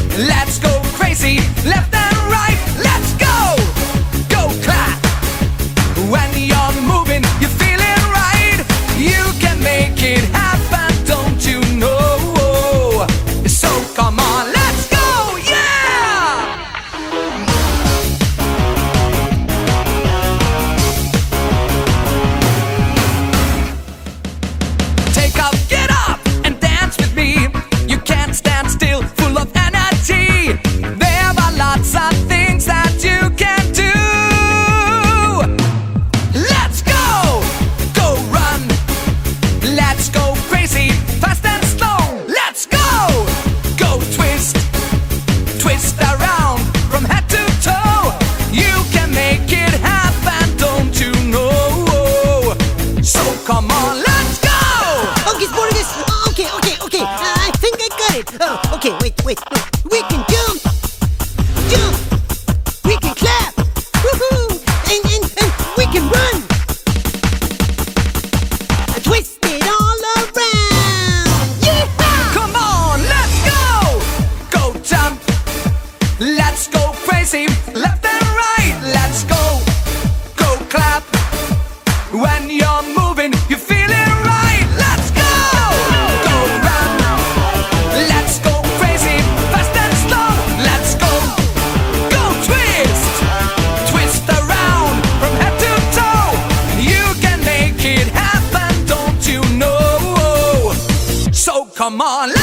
Let's go crazy, left and right. Let's go, go clap. When you're moving, you're feeling right. You can make it happen, don't you know? So come on, let's go, yeah! Take up, get up, and dance with me. You can't stand still, full of energy. There are lots of things that you can do. Let's go, go run. Let's go crazy, fast and slow. Let's go, go twist, twist around from head to toe. You can make it happen, don't you know? So come on, let's go. Okay. I think I got it. Oh, okay, wait. We can jump. We can clap. Woohoo! And we can run. Twist it all around. Yeah! Come on, let's go. Go jump. Let's go crazy, left and right. Let's go, go clap. When you're moving, you're feeling right. Let's go, go run. Let's go crazy, fast and slow. Let's go, go twist, twist around from head to toe. You can make it happen, don't you know? So come on.